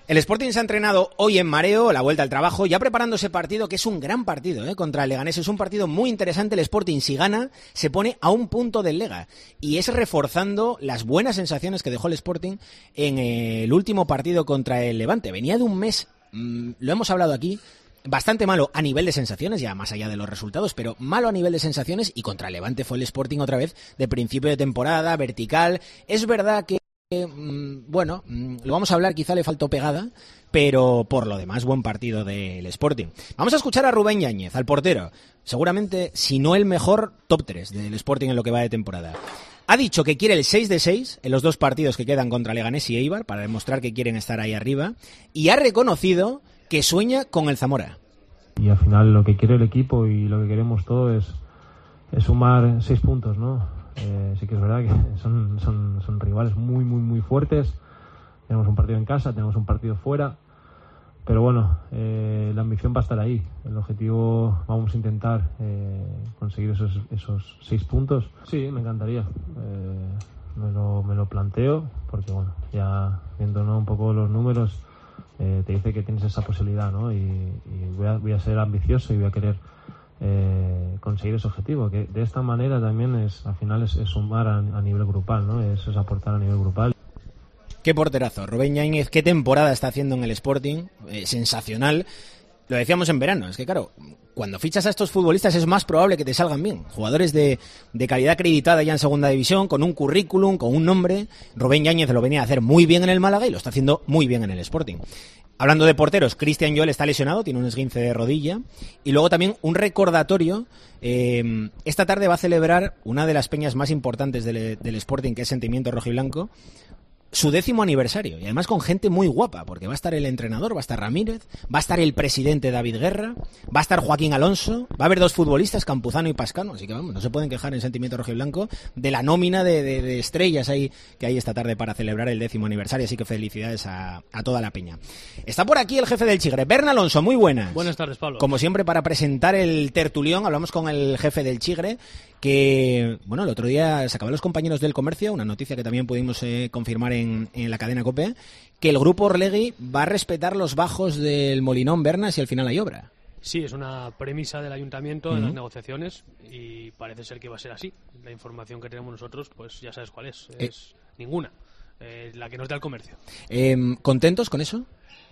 El Sporting se ha entrenado hoy en mareo, la vuelta al trabajo, ya preparando ese partido, que es un gran partido contra el Leganés. Es un partido muy interesante. El Sporting, si gana, se pone a un punto del Lega. Y es reforzando las buenas sensaciones que dejó el Sporting en el último partido contra el Levante. Venía de un mes, lo hemos hablado aquí, bastante malo a nivel de sensaciones, ya más allá de los resultados, pero malo a nivel de sensaciones, y contra el Levante fue el Sporting otra vez de principio de temporada, vertical. Es verdad que bueno, lo vamos a hablar, quizá le faltó pegada, pero por lo demás buen partido del Sporting. Vamos a escuchar a Rubén Yáñez, al portero, seguramente, si no el mejor, top 3 del Sporting en lo que va de temporada. Ha dicho que quiere el 6 de 6 en los dos partidos que quedan contra Leganés y Eibar, para demostrar que quieren estar ahí arriba, y ha reconocido que sueña con el Zamora. Y al final lo que quiere el equipo y lo que queremos todos es sumar 6 puntos, ¿no? Sí que es verdad que son rivales muy fuertes. Tenemos un partido en casa, tenemos un partido fuera, pero bueno, la ambición va a estar ahí. El objetivo, vamos a intentar conseguir esos 6 puntos. Sí, me encantaría. Me lo planteo porque bueno, ya viendo, ¿no?, un poco los números, te dice que tienes esa posibilidad, ¿no? Y voy a ser ambicioso y voy a querer conseguir ese objetivo, que de esta manera también al final es sumar a nivel grupal, ¿no? Es aportar a nivel grupal. Qué porterazo, Rubén Yáñez, qué temporada está haciendo en el Sporting, sensacional. Lo decíamos en verano, es que claro, cuando fichas a estos futbolistas es más probable que te salgan bien. Jugadores de calidad acreditada ya en segunda división, con un currículum, con un nombre. Rubén Yáñez lo venía a hacer muy bien en el Málaga y lo está haciendo muy bien en el Sporting. Hablando de porteros, Cristian Joel está lesionado, tiene un esguince de rodilla. Y luego también un recordatorio. Esta tarde va a celebrar una de las peñas más importantes del Sporting, que es Sentimiento Rojiblanco, su 10º aniversario, y además con gente muy guapa, porque va a estar el entrenador, va a estar Ramírez, va a estar el presidente David Guerra, va a estar Joaquín Alonso, va a haber 2 futbolistas, Campuzano y Pascano, así que vamos, no se pueden quejar en Sentimiento Rojiblanco de la nómina de estrellas que hay esta tarde para celebrar el 10º aniversario, así que felicidades a toda la peña. Está por aquí el jefe del Chigre, Bern Alonso, muy buenas. Buenas tardes, Pablo. Como siempre, para presentar el tertulión, hablamos con el jefe del Chigre, que, bueno, el otro día sacaban los compañeros del Comercio, una noticia que también pudimos confirmar en la cadena COPE, que el grupo Orlegui va a respetar los bajos del Molinón, Berna, si al final hay obra. Sí, es una premisa del ayuntamiento en las negociaciones y parece ser que va a ser así. La información que tenemos nosotros, pues ya sabes cuál es ninguna, la que nos da el Comercio. ¿Contentos con eso?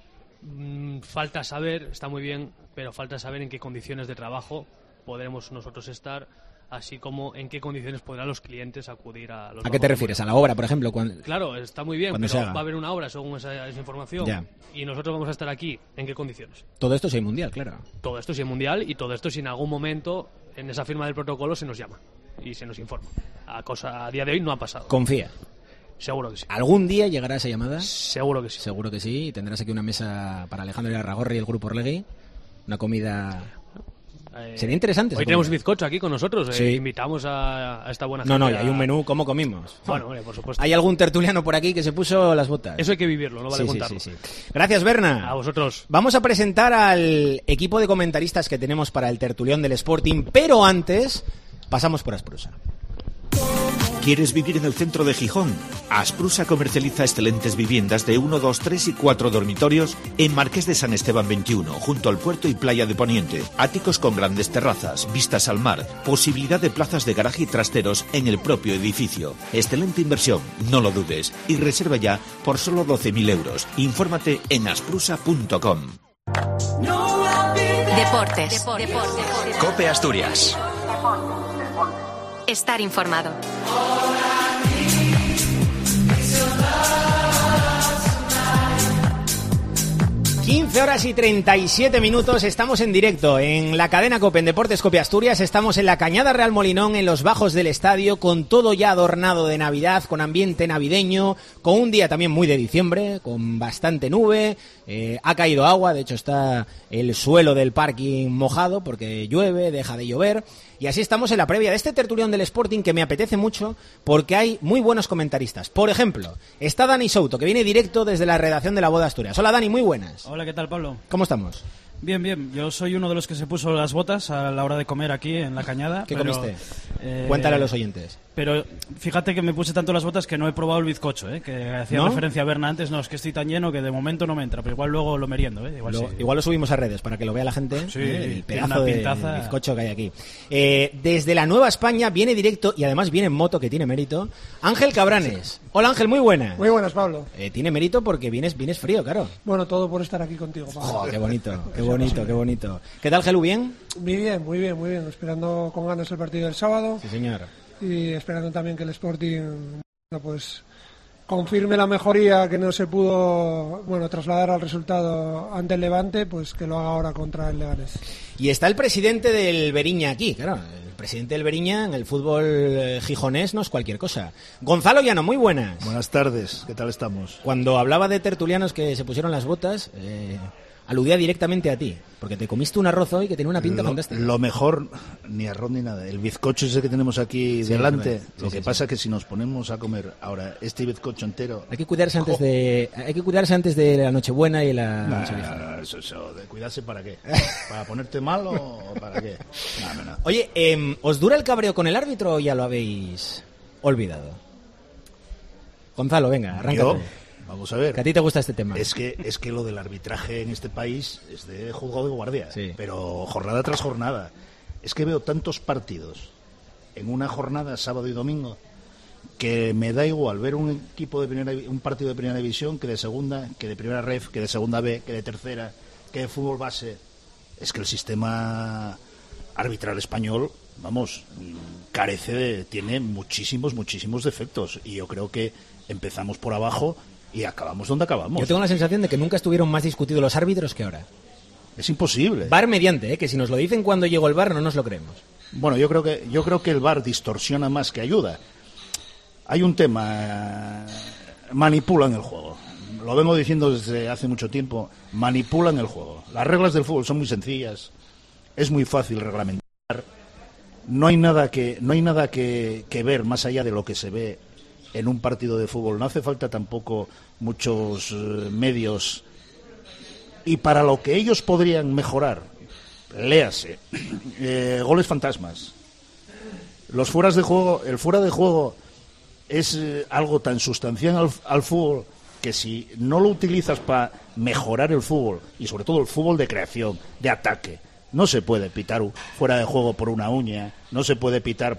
Falta saber, está muy bien, pero falta saber en qué condiciones de trabajo podremos nosotros estar, así como en qué condiciones podrán los clientes acudir a los... ¿A qué te refieres? ¿A la obra, por ejemplo? Claro, está muy bien, pero va a haber una obra según esa información. Ya. Y nosotros vamos a estar aquí. ¿En qué condiciones? Todo esto si hay mundial, claro. Todo esto si hay mundial y todo esto si en algún momento en esa firma del protocolo se nos llama y se nos informa. A día de hoy no ha pasado. Confía. Seguro que sí. ¿Algún día llegará esa llamada? Seguro que sí. Seguro que sí. Y tendrás aquí una mesa para Alejandro Irarragorri y el grupo Orlegui. Una comida... Sería interesante. Hoy tenemos bizcocho aquí con nosotros. Sí. Invitamos a esta buena gente. No, y hay un menú. ¿Cómo comimos? Bueno, por supuesto. Hay algún tertuliano por aquí que se puso las botas. Eso hay que vivirlo, no vale contarlo. Sí. Gracias, Berna. A vosotros. Vamos a presentar al equipo de comentaristas que tenemos para el tertulión del Sporting, pero antes pasamos por Asprusa. ¿Quieres vivir en el centro de Gijón? Asprusa comercializa excelentes viviendas de 1, 2, 3 y 4 dormitorios en Marqués de San Esteban 21, junto al puerto y playa de Poniente. Áticos con grandes terrazas, vistas al mar, posibilidad de plazas de garaje y trasteros en el propio edificio. Excelente inversión, no lo dudes. Y reserva ya por solo 12.000 euros. Infórmate en asprusa.com. Deportes. COPE Asturias. Estar informado. 15:37, estamos en directo en la cadena COPE en Deportes COPE Asturias, estamos en la Cañada Real Molinón, en los bajos del estadio, con todo ya adornado de Navidad, con ambiente navideño, con un día también muy de diciembre, con bastante nube, ha caído agua, de hecho está el suelo del parking mojado porque llueve, deja de llover. Y así estamos en la previa de este tertulión del Sporting que me apetece mucho porque hay muy buenos comentaristas. Por ejemplo, está Dani Souto, que viene directo desde la redacción de La Voz de Asturias. Hola Dani, muy buenas. Hola, ¿qué tal, Pablo? ¿Cómo estamos? Bien. Yo soy uno de los que se puso las botas a la hora de comer aquí en la Cañada. ¿Qué comiste? Cuéntale a los oyentes. Pero fíjate que me puse tanto las botas que no he probado el bizcocho, que hacía ¿No? referencia a Berna antes. No, es que estoy tan lleno que de momento no me entra, pero igual luego lo meriendo, igual sí. Igual lo subimos a redes para que lo vea la gente. Sí, El tiene pedazo una de pintaza. bizcocho que hay aquí. Desde la Nueva España viene directo y además viene en moto, que tiene mérito, Ángel Cabranes. Hola Ángel, muy buena. Muy buenas, Pablo. Tiene mérito porque vienes frío, claro. Bueno, todo por estar aquí contigo, Pablo. Oh, qué bonito, qué bonito, qué bonito. ¿Qué tal, Gelu? ¿Bien? Muy bien, muy bien, muy bien. Esperando con ganas el partido del sábado Sí, señor. y esperando también que el Sporting pues confirme la mejoría que no se pudo trasladar al resultado ante el Levante, pues que lo haga ahora contra el Leganés. Y está el presidente del Beriña aquí, claro. El presidente del Beriña en el fútbol gijonés no es cualquier cosa. Gonzalo Llano, muy buenas. Buenas tardes, ¿qué tal estamos? Cuando hablaba de tertulianos que se pusieron las botas, aludía directamente a ti, porque te comiste un arroz hoy que tenía una pinta fantástica. Lo mejor, ni arroz ni nada. El bizcocho ese que tenemos aquí delante, sí, lo que pasa es que si nos ponemos a comer ahora este bizcocho entero... Hay que cuidarse antes de la Nochebuena y la Nochevieja. Eso, ¿de cuidarse para qué? ¿Para ponerte mal o para qué? No. Oye, ¿os dura el cabreo con el árbitro o ya lo habéis olvidado? Gonzalo, venga, arranca tú. Vamos a ver. Que a ti te gusta este tema. Es que lo del arbitraje en este país es de juzgado de guardia, Sí. pero jornada tras jornada. Es que veo tantos partidos en una jornada, sábado y domingo, que me da igual ver un partido de primera división que de segunda, que de primera ref, que de segunda B, que de tercera, que de fútbol base. Es que el sistema arbitral español, tiene muchísimos defectos, y yo creo que empezamos por abajo y acabamos donde acabamos. Yo tengo la sensación de que nunca estuvieron más discutidos los árbitros que ahora. Es imposible. VAR mediante, que si nos lo dicen cuando llegó el VAR no nos lo creemos. Bueno, yo creo que el VAR distorsiona más que ayuda. Hay un tema, manipulan el juego. Lo vengo diciendo desde hace mucho tiempo, manipulan el juego. Las reglas del fútbol son muy sencillas, es muy fácil reglamentar. No hay nada que ver más allá de lo que se ve en un partido de fútbol. No hace falta tampoco muchos medios. Y para lo que ellos podrían mejorar, léase, goles fantasmas, los fueras de juego, el fuera de juego es algo tan sustancial al fútbol que si no lo utilizas para mejorar el fútbol, y sobre todo el fútbol de creación, de ataque, no se puede pitar fuera de juego por una uña, no se puede pitar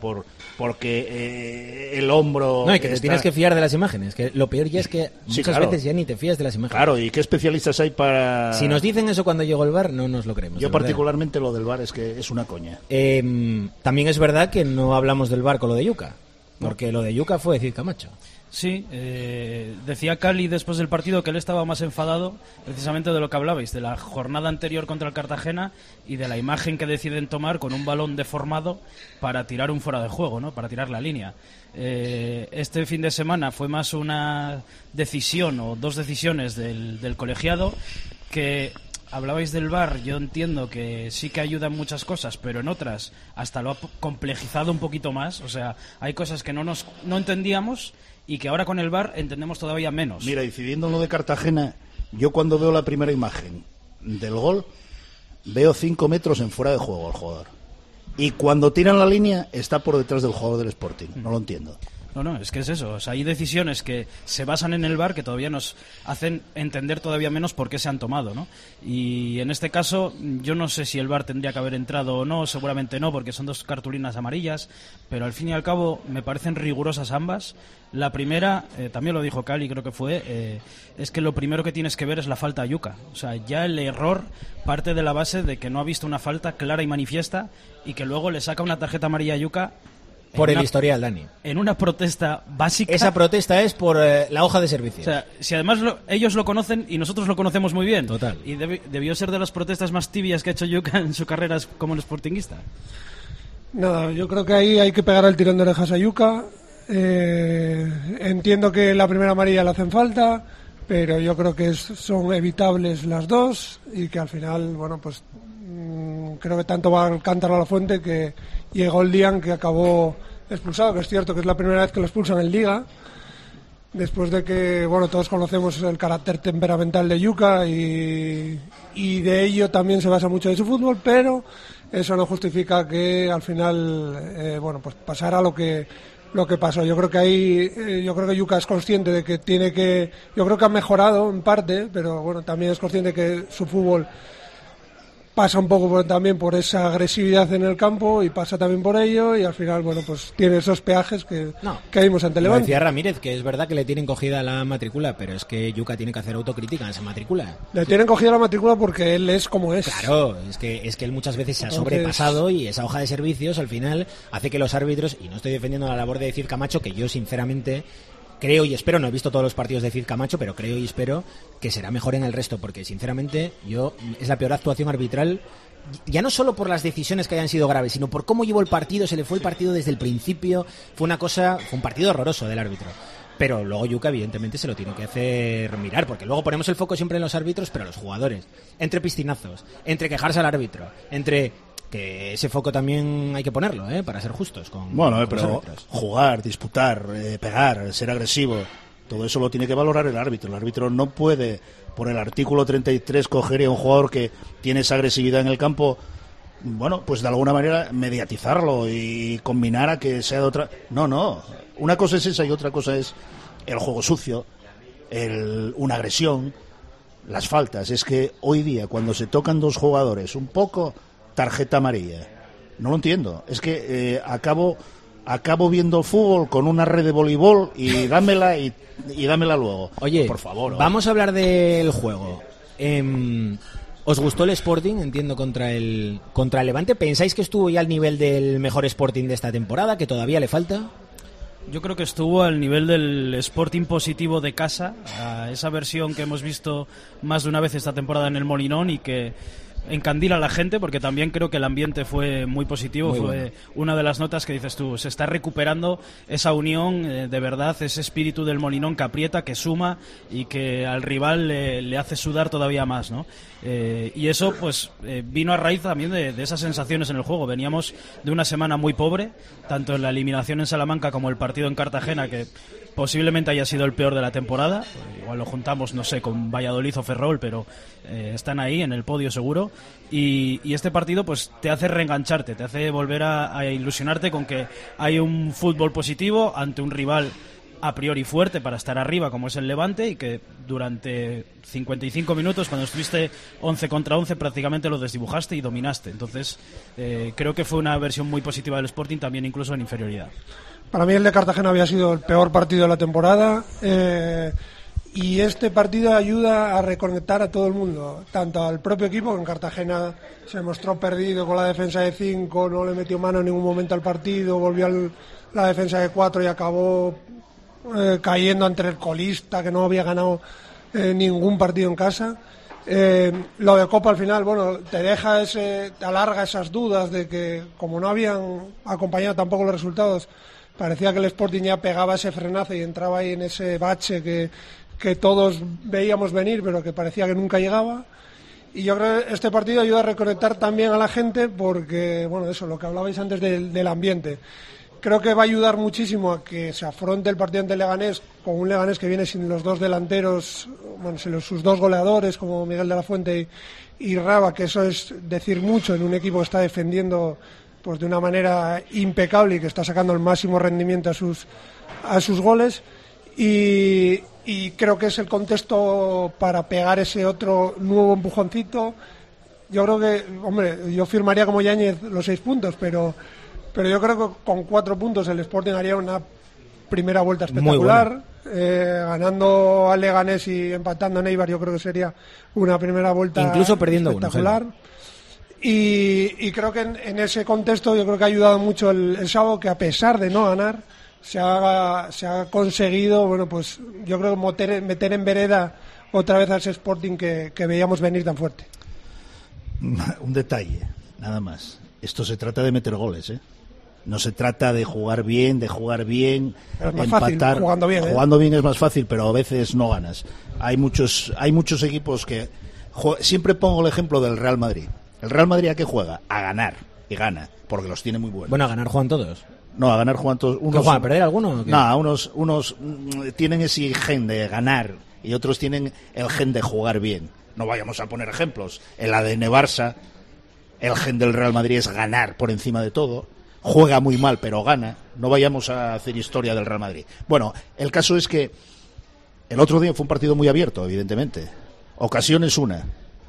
porque el hombro... No, y que te tienes que fiar de las imágenes, que lo peor ya es que Sí, muchas claro. veces ya ni te fías de las imágenes. Claro, ¿y qué especialistas hay para...? Si nos dicen eso cuando llegó el VAR, no nos lo creemos. Yo de verdad. particularmente lo del VAR es que es una coña. También es verdad que no hablamos del VAR con lo de Yuca, porque lo de Yuca fue decir Camacho. Sí, decía Cali después del partido que él estaba más enfadado precisamente de lo que hablabais, de la jornada anterior contra el Cartagena y de la imagen que deciden tomar con un balón deformado para tirar un fuera de juego, ¿no? Para tirar la línea. Este fin de semana fue más una decisión o dos decisiones del colegiado que... Hablabais del VAR, yo entiendo que sí que ayuda en muchas cosas, pero en otras hasta lo ha complejizado un poquito más. O sea, hay cosas que no entendíamos y que ahora con el VAR entendemos todavía menos. Mira, incidiendo en lo de Cartagena, yo cuando veo la primera imagen del gol, veo 5 metros en fuera de juego al jugador. Y cuando tiran la línea, está por detrás del jugador del Sporting. No lo entiendo. No, es que es eso. O sea, hay decisiones que se basan en el VAR que todavía nos hacen entender todavía menos por qué se han tomado, ¿no? Y en este caso, yo no sé si el VAR tendría que haber entrado o no, seguramente no, porque son dos cartulinas amarillas, pero al fin y al cabo me parecen rigurosas ambas. La primera, también lo dijo Cali, creo que fue, es que lo primero que tienes que ver es la falta a Yuca. O sea, ya el error parte de la base de que no ha visto una falta clara y manifiesta y que luego le saca una tarjeta amarilla a Yuca. Por el historial, Dani. En una protesta básica. Esa protesta es por la hoja de servicio. O sea, si además ellos lo conocen y nosotros lo conocemos muy bien. Total. Y debió ser de las protestas más tibias que ha hecho Yuca en su carrera como el sportinguista. Nada, yo creo que ahí hay que pegar el tirón de orejas a Yuca. Entiendo que la primera amarilla le hacen falta, pero yo creo que son evitables las dos y que al final, bueno, pues creo que tanto va el cántaro a la fuente que llegó el día en que acabó expulsado, que es cierto que es la primera vez que lo expulsan en Liga, después de que, bueno, todos conocemos el carácter temperamental de Yuca y de ello también se basa mucho de su fútbol, pero eso no justifica que al final, bueno, pues pasara lo que lo que pasó. Yo creo que ahí, yo creo que Yuka es consciente de que yo creo que ha mejorado en parte, pero bueno, también es consciente que su fútbol pasa un poco también por esa agresividad en el campo y pasa también por ello, y al final, bueno, pues tiene esos peajes que vimos ante Levante. Decía Ramírez que es verdad que le tienen cogida la matrícula, pero es que Yuka tiene que hacer autocrítica en esa matrícula. Le tienen cogida la matrícula porque él es como es. Claro, es que él muchas veces se ha sobrepasado, y esa hoja de servicios al final hace que los árbitros, y no estoy defendiendo la labor de Cid Camacho, que yo sinceramente creo y espero, no he visto todos los partidos de Cid Camacho, pero creo y espero que será mejor en el resto, porque sinceramente es la peor actuación arbitral, ya no solo por las decisiones que hayan sido graves, sino por cómo llevó el partido. Se le fue el partido desde el principio, fue un partido horroroso del árbitro. Pero luego Yuka evidentemente se lo tiene que hacer mirar, porque luego ponemos el foco siempre en los árbitros, pero los jugadores, entre piscinazos, entre quejarse al árbitro, entre que ese foco también hay que ponerlo, para ser justos con pero los árbitros. Jugar, disputar, pegar, ser agresivo, todo eso lo tiene que valorar el árbitro. El árbitro no puede, por el artículo 33, coger a un jugador que tiene esa agresividad en el campo, bueno, pues de alguna manera mediatizarlo y combinar a que sea de otra. No, una cosa es esa y otra cosa es el juego sucio, una agresión, las faltas. Es que hoy día, cuando se tocan dos jugadores un poco, tarjeta amarilla. No lo entiendo. Es que acabo viendo fútbol con una red de voleibol y dámela luego. Oye, por favor. Vamos a hablar del juego. ¿Os gustó el Sporting? Entiendo, contra el Levante. ¿Pensáis que estuvo ya al nivel del mejor Sporting de esta temporada, que todavía le falta? Yo creo que estuvo al nivel del Sporting positivo de casa, a esa versión que hemos visto más de una vez esta temporada en el Molinón y que encandila a la gente, porque también creo que el ambiente fue muy positivo. Fue bueno. Una de las notas que dices tú, se está recuperando esa unión, de verdad, ese espíritu del Molinón que aprieta, que suma y que al rival le hace sudar todavía más, ¿no? Y eso pues vino a raíz también de esas sensaciones en el juego. Veníamos de una semana muy pobre, tanto en la eliminación en Salamanca como el partido en Cartagena, que posiblemente haya sido el peor de la temporada. Igual lo juntamos, no sé, con Valladolid o Ferrol, pero están ahí en el podio seguro. Y este partido pues te hace reengancharte, te hace volver a ilusionarte con que hay un fútbol positivo ante un rival a priori fuerte para estar arriba, como es el Levante, y que durante 55 minutos, cuando estuviste 11 contra 11, prácticamente lo desdibujaste y dominaste. Entonces creo que fue una versión muy positiva del Sporting, también incluso en inferioridad. Para mí el de Cartagena había sido el peor partido de la temporada, y este partido ayuda a reconectar a todo el mundo, tanto al propio equipo, que en Cartagena se mostró perdido con la defensa de 5, no le metió mano en ningún momento al partido, volvió a la defensa de 4 y acabó cayendo ante el colista, que no había ganado ningún partido en casa. Lo de Copa al final, bueno, te alarga esas dudas de que, como no habían acompañado tampoco los resultados, parecía que el Sporting ya pegaba ese frenazo y entraba ahí en ese bache que todos veíamos venir, pero que parecía que nunca llegaba. Y yo creo que este partido ayuda a reconectar también a la gente, porque, bueno, eso, lo que hablabais antes del ambiente. Creo que va a ayudar muchísimo a que se afronte el partido ante el Leganés, con un Leganés que viene sin los dos delanteros, bueno, sin sus dos goleadores, como Miguel de la Fuente y Raba, que eso es decir mucho en un equipo que está defendiendo pues de una manera impecable y que está sacando el máximo rendimiento a sus goles. Y creo que es el contexto para pegar ese otro nuevo empujoncito. Yo creo que, hombre, yo firmaría como Yáñez los 6 puntos, pero yo creo que con 4 puntos el Sporting haría una primera vuelta espectacular. Ganando al Leganés y empatando en Eibar, yo creo que sería una primera vuelta incluso perdiendo espectacular. Y creo que en ese contexto yo creo que ha ayudado mucho el sábado, que a pesar de no ganar se ha conseguido, bueno, pues yo creo que meter en vereda otra vez a ese Sporting que veíamos venir tan fuerte. Un detalle, nada más. Esto se trata de meter goles, ¿eh? No se trata de jugar bien, pero es más empatar. Fácil, jugando bien. Jugando bien es más fácil, pero a veces no ganas. Hay muchos equipos que... Siempre pongo el ejemplo del Real Madrid. ¿El Real Madrid a qué juega? A ganar. Y gana, porque los tiene muy buenos. Bueno, a ganar juegan todos. No, a ganar juegan todos. ¿Qué juegan? ¿A perder alguno? No, unos tienen ese gen de ganar y otros tienen el gen de jugar bien. No vayamos a poner ejemplos. El ADN Barça, el gen del Real Madrid es ganar por encima de todo. juega muy mal pero gana. No vayamos a hacer historia del Real Madrid. Bueno, el caso es que el otro día fue un partido muy abierto, evidentemente. Ocasiones una.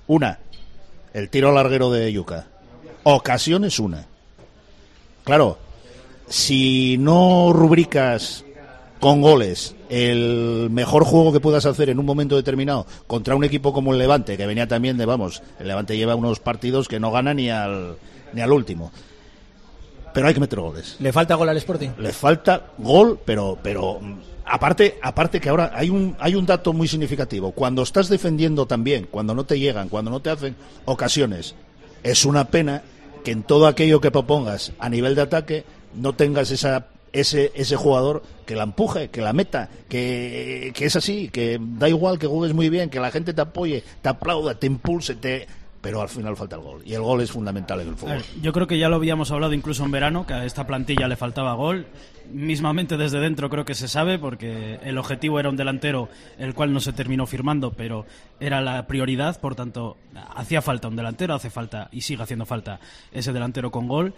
El tiro al larguero de Yuka. Ocasiones una. Claro, si no rubricas con goles el mejor juego que puedas hacer en un momento determinado contra un equipo como el Levante, que venía también el Levante lleva unos partidos que no gana ni al último. Pero hay que meter goles. ¿Le falta gol al Sporting? Le falta gol, pero aparte que ahora hay un dato muy significativo. Cuando estás defendiendo también, cuando no te llegan, cuando no te hacen ocasiones, es una pena que en todo aquello que propongas a nivel de ataque no tengas ese jugador que la empuje, que la meta, que es así, que da igual que juegues muy bien, que la gente te apoye, te aplauda, te impulse, pero al final falta el gol, y el gol es fundamental en el fútbol. Yo creo que ya lo habíamos hablado incluso en verano, que a esta plantilla le faltaba gol. Mismamente desde dentro creo que se sabe, porque el objetivo era un delantero, el cual no se terminó firmando, pero era la prioridad, por tanto hacía falta un delantero, hace falta y sigue haciendo falta ese delantero con gol,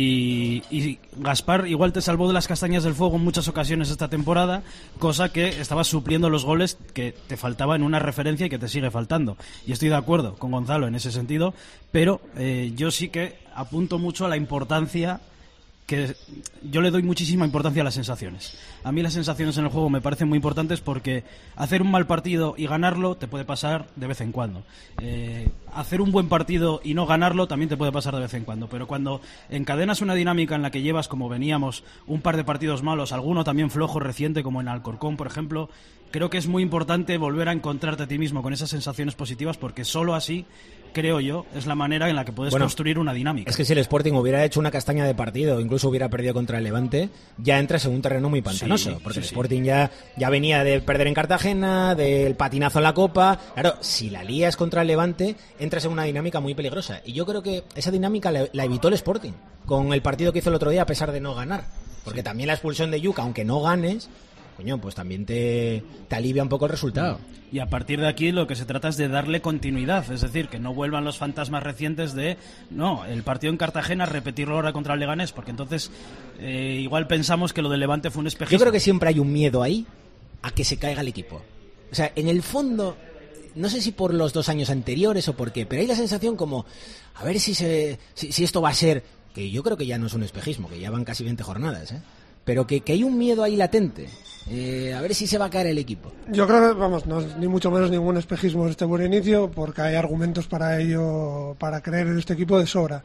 y Gaspar igual te salvó de las castañas del fuego en muchas ocasiones esta temporada, cosa que estaba supliendo los goles que te faltaba en una referencia y que te sigue faltando, y estoy de acuerdo con Gonzalo en ese sentido, pero yo sí que apunto mucho a la importancia, que yo le doy muchísima importancia a las sensaciones. A mí las sensaciones en el juego me parecen muy importantes, porque hacer un mal partido y ganarlo te puede pasar de vez en cuando. Hacer un buen partido y no ganarlo también te puede pasar de vez en cuando. Pero cuando encadenas una dinámica en la que llevas, como veníamos, un par de partidos malos, alguno también flojo reciente, como en Alcorcón, por ejemplo, creo que es muy importante volver a encontrarte a ti mismo con esas sensaciones positivas, porque solo así, creo yo, es la manera en la que puedes construir una dinámica. Es que si el Sporting hubiera hecho una castaña de partido, incluso hubiera perdido contra el Levante, ya entras en un terreno muy pantanoso, porque el Sporting ya venía de perder en Cartagena, del patinazo en la Copa. Claro, si la lías contra el Levante, entras en una dinámica muy peligrosa, y yo creo que esa dinámica la evitó el Sporting con el partido que hizo el otro día, a pesar de no ganar, porque también la expulsión de Yuka, aunque no ganes, coño, pues también te alivia un poco el resultado. Y a partir de aquí lo que se trata es de darle continuidad, es decir, que no vuelvan los fantasmas recientes de, no, el partido en Cartagena, repetirlo ahora contra el Leganés, porque entonces igual pensamos que lo del Levante fue un espejismo. Yo creo que siempre hay un miedo ahí a que se caiga el equipo. O sea, en el fondo, no sé si por los 2 años anteriores o por qué, pero hay la sensación como, a ver si esto va a ser, que yo creo que ya no es un espejismo, que ya van casi 20 jornadas, pero que hay un miedo ahí latente. A ver si se va a caer el equipo. Yo creo que, vamos, no es ni mucho menos ningún espejismo este buen inicio, porque hay argumentos para ello, para creer en este equipo de sobra.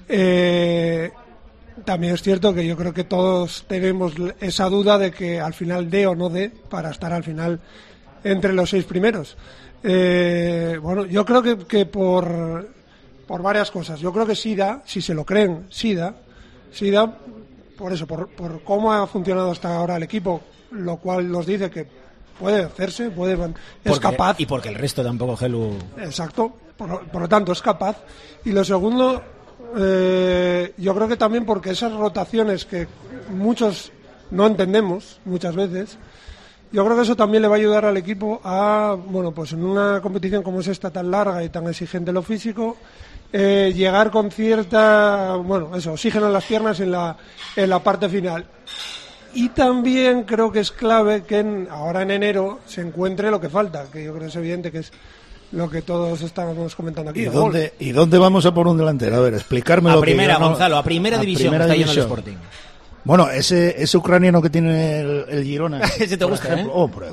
También es cierto que yo creo que todos tenemos esa duda de que al final dé o no dé para estar al final entre los 6 primeros. Bueno, yo creo que por varias cosas. Yo creo que sí da, si se lo creen, sí da por eso, por cómo ha funcionado hasta ahora el equipo, lo cual nos dice que puede hacerse, es capaz. Y porque el resto tampoco, Gelu. Exacto, por lo tanto es capaz. Y lo segundo, yo creo que también porque esas rotaciones que muchos no entendemos muchas veces, yo creo que eso también le va a ayudar al equipo a, bueno, pues en una competición como es esta, tan larga y tan exigente en lo físico, llegar con cierta, oxígeno en las piernas en la parte final. Y también creo que es clave que ahora en enero se encuentre lo que falta, que yo creo que es evidente que es lo que todos estábamos comentando aquí. ¿Y dónde vamos a por un delantero? A ver, explicarme lo que... Gonzalo, a primera división está yendo el Sporting. Bueno, ese ucraniano que tiene el Girona. Ese te gusta, ejemplo, ¿eh?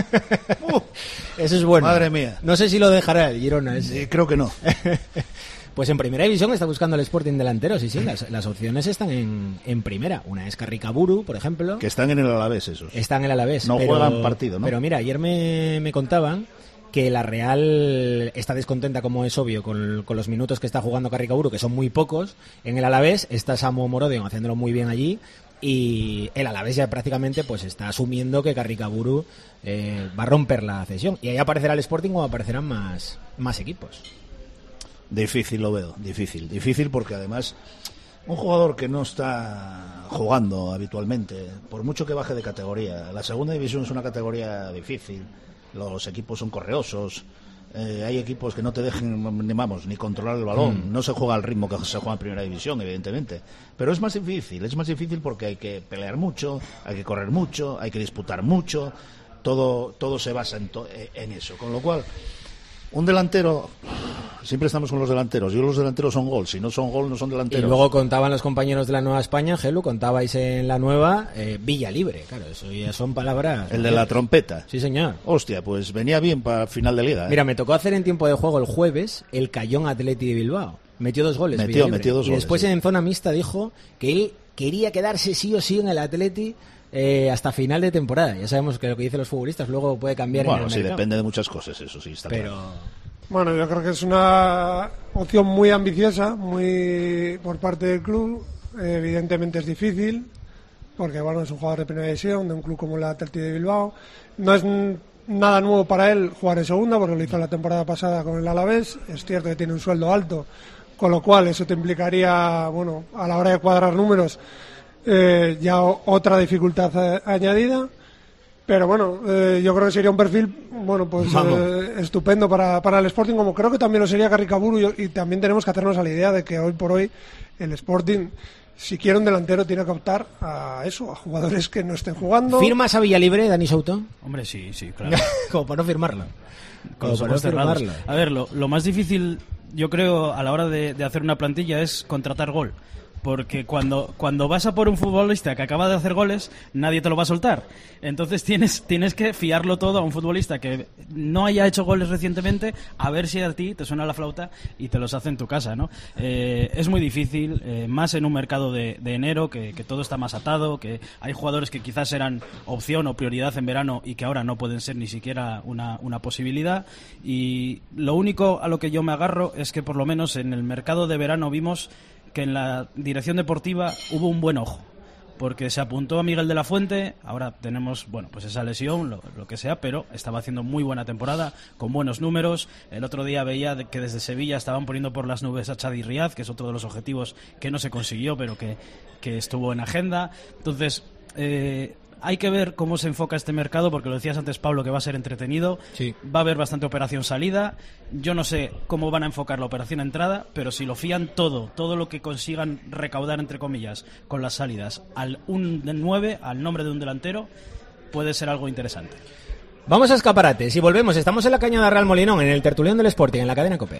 Ese es bueno. Madre mía. No sé si lo dejará el Girona ese. Creo que no. Pues en primera división está buscando el Sporting delanteros, sí, las opciones están en primera. Una es Carricaburu, por ejemplo. Que están en el Alavés esos. Están en el Alavés. No juegan partido, ¿no? Pero mira, ayer me contaban que la Real está descontenta, como es obvio, con los minutos que está jugando Carricaburu, que son muy pocos. En el Alavés está Samu Morodion haciéndolo muy bien allí, y el Alavés ya prácticamente pues está asumiendo que Carricaburu va a romper la cesión. Y ahí aparecerá el Sporting o aparecerán más equipos. Difícil lo veo, difícil porque además un jugador que no está jugando habitualmente, por mucho que baje de categoría, la segunda división es una categoría difícil, los equipos son correosos, Hay equipos que no te dejen, ni controlar el balón. No se juega al ritmo que se juega en Primera División, evidentemente. Pero es más difícil porque hay que pelear mucho, hay que correr mucho, hay que disputar mucho. Todo se basa en eso. Con lo cual, un delantero, siempre estamos con los delanteros. Los delanteros son gol. Si no son gol, no son delanteros. Y luego contaban los compañeros de la Nueva España, Gelu, contabais en la Nueva, Villa Libre. Claro, eso ya son palabras. El de la trompeta. Sí, señor. Hostia, pues venía bien para final de liga. Mira, me tocó hacer en tiempo de juego el jueves el Cayón Atleti de Bilbao. Metió 2 goles. Metió 2 goles. Y después sí. En zona mixta dijo que él quería quedarse sí o sí en el Atleti hasta final de temporada. Ya sabemos que lo que dicen los futbolistas luego puede cambiar en el mercado. Sí, depende de muchas cosas, eso sí está claro. Bueno, yo creo que es una opción muy ambiciosa, muy por parte del club. Evidentemente es difícil, porque bueno, es un jugador de primera división, de un club como el Atleti de Bilbao. No es nada nuevo para él jugar en segunda, porque lo hizo la temporada pasada con el Alavés. Es cierto que tiene un sueldo alto, con lo cual eso te implicaría, bueno, a la hora de cuadrar números, ya otra dificultad añadida. Pero bueno, yo creo que sería un perfil estupendo para el Sporting, como creo que también lo sería Carricaburu, y también tenemos que hacernos a la idea de que hoy por hoy el Sporting, si quiere un delantero, tiene que optar a eso, a jugadores que no estén jugando. ¿Firmas a Villalibre, Dani Souto? Hombre, sí, claro. Como para no firmarlo. A ver, lo más difícil, yo creo, a la hora de hacer una plantilla es contratar gol. Porque cuando vas a por un futbolista que acaba de hacer goles, nadie te lo va a soltar. Entonces tienes que fiarlo todo a un futbolista que no haya hecho goles recientemente, a ver si a ti te suena la flauta y te los hace en tu casa, ¿no? Es muy difícil, más en un mercado de enero, que todo está más atado, que hay jugadores que quizás eran opción o prioridad en verano y que ahora no pueden ser ni siquiera una posibilidad. Y lo único a lo que yo me agarro es que por lo menos en el mercado de verano vimos que en la dirección deportiva hubo un buen ojo, porque se apuntó a Miguel de la Fuente. Ahora tenemos, pues esa lesión, lo que sea, pero estaba haciendo muy buena temporada, con buenos números. El otro día veía que desde Sevilla estaban poniendo por las nubes a Chadi Riad, que es otro de los objetivos que no se consiguió, pero que estuvo en agenda. Entonces, hay que ver cómo se enfoca este mercado, porque lo decías antes, Pablo, que va a ser entretenido. Sí. Va a haber bastante operación salida. Yo no sé cómo van a enfocar la operación entrada, pero si lo fían todo lo que consigan recaudar, entre comillas, con las salidas al 9, al nombre de un delantero, puede ser algo interesante. Vamos a escaparates y volvemos. Estamos en la Cañada Real Molinón, en el tertulión del Sporting, en la cadena COPE.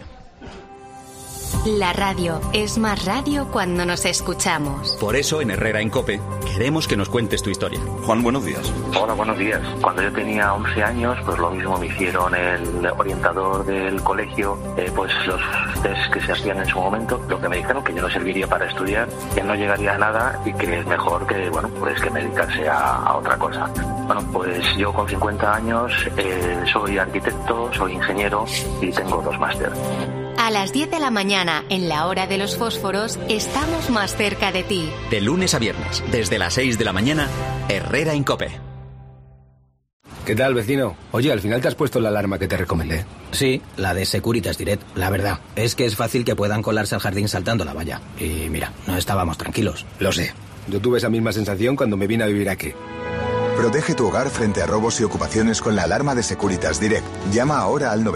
La radio es más radio cuando nos escuchamos. Por eso en Herrera en COPE queremos que nos cuentes tu historia. Juan, buenos días. Hola, buenos días. Cuando yo tenía 11 años, pues lo mismo me hicieron el orientador del colegio, pues los test que se hacían en su momento, lo que me dijeron que yo no serviría para estudiar, que no llegaría a nada y que es mejor que, pues que me dedicase a otra cosa. Bueno, pues yo con 50 años soy arquitecto, soy ingeniero y tengo 2 másteres. A las 10 de la mañana, en la hora de los fósforos, estamos más cerca de ti. De lunes a viernes, desde las 6 de la mañana, Herrera en COPE. ¿Qué tal, vecino? Oye, al final te has puesto la alarma que te recomendé. Sí, la de Securitas Direct. La verdad, es que es fácil que puedan colarse al jardín saltando la valla. Y mira, no estábamos tranquilos. Lo sé. Yo tuve esa misma sensación cuando me vine a vivir aquí. Protege tu hogar frente a robos y ocupaciones con la alarma de Securitas Direct. Llama ahora al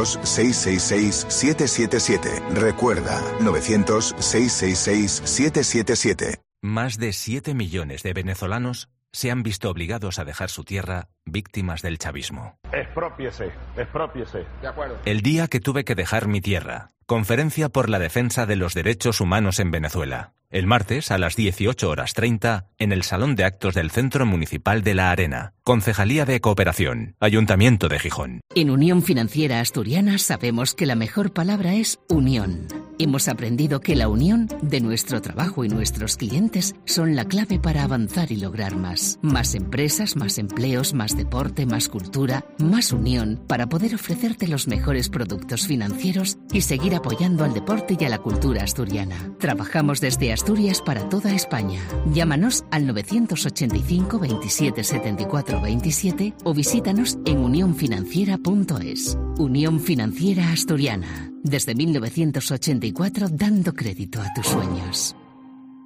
900-666-777. Recuerda, 900-666-777. Más de 7 millones de venezolanos se han visto obligados a dejar su tierra víctimas del chavismo. Exprópiese. De acuerdo. El día que tuve que dejar mi tierra. Conferencia por la defensa de los derechos humanos en Venezuela. El martes a las 18:30 en el Salón de Actos del Centro Municipal de La Arena. Concejalía de Cooperación. Ayuntamiento de Gijón. En Unión Financiera Asturiana sabemos que la mejor palabra es unión. Hemos aprendido que la unión de nuestro trabajo y nuestros clientes son la clave para avanzar y lograr más. Más empresas, más empleos, más deporte, más cultura, más unión para poder ofrecerte los mejores productos financieros y seguir apoyando al deporte y a la cultura asturiana. Trabajamos desde Asturias para toda España. Llámanos al 985 27 74 27 o visítanos en unionfinanciera.es. Unión Financiera Asturiana. Desde 1984 dando crédito a tus sueños.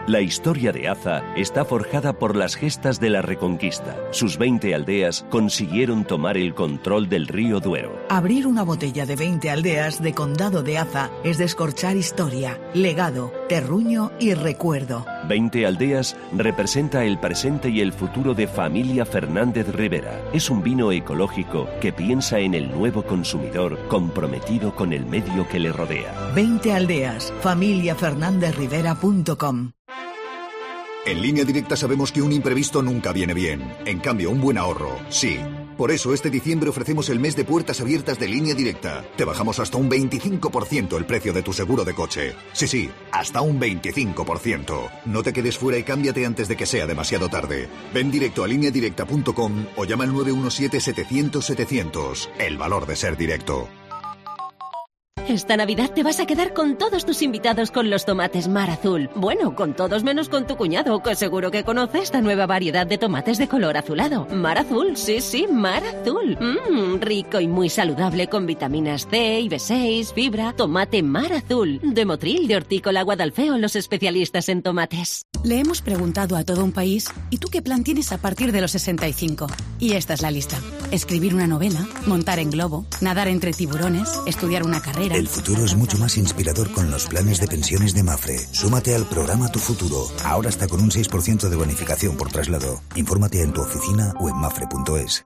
La historia de Aza está forjada por las gestas de la Reconquista. Sus 20 aldeas consiguieron tomar el control del río Duero. Abrir una botella de 20 aldeas de Condado de Aza es descorchar historia, legado, terruño y recuerdo. 20 aldeas representa el presente y el futuro de Familia Fernández Rivera. Es un vino ecológico que piensa en el nuevo consumidor comprometido con el medio que le rodea. 20 aldeas, familiafernandezrivera.com. En Línea Directa sabemos que un imprevisto nunca viene bien. En cambio, un buen ahorro, sí. Por eso, este diciembre ofrecemos el mes de puertas abiertas de Línea Directa. Te bajamos hasta un 25% el precio de tu seguro de coche. Sí, hasta un 25%. No te quedes fuera y cámbiate antes de que sea demasiado tarde. Ven directo a lineadirecta.com o llama al 917-700-700. El valor de ser directo. Esta Navidad te vas a quedar con todos tus invitados con los tomates Mar Azul. Bueno, con todos menos con tu cuñado, que seguro que conoce esta nueva variedad de tomates de color azulado. Mar Azul, sí, Mar Azul. Rico y muy saludable con vitaminas C y B6, fibra. Tomate Mar Azul. De Motril, de Hortícola Guadalfeo, los especialistas en tomates. Le hemos preguntado a todo un país, ¿y tú qué plan tienes a partir de los 65? Y esta es la lista. Escribir una novela, montar en globo, nadar entre tiburones, estudiar una carrera. El futuro es mucho más inspirador con los planes de pensiones de Mafre. Súmate al programa Tu Futuro. Ahora está con un 6% de bonificación por traslado. Infórmate en tu oficina o en mafre.es.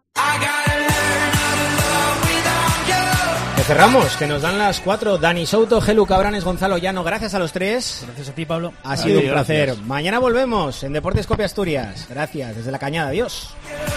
Que cerramos, que nos dan las 4. Dani Souto, Gelu Cabranes, Gonzalo Llano. Gracias a los tres. Gracias a ti, Pablo. Ha sido un placer. Mañana volvemos en Deportes Copia Asturias. Gracias, desde La Cañada. Adiós.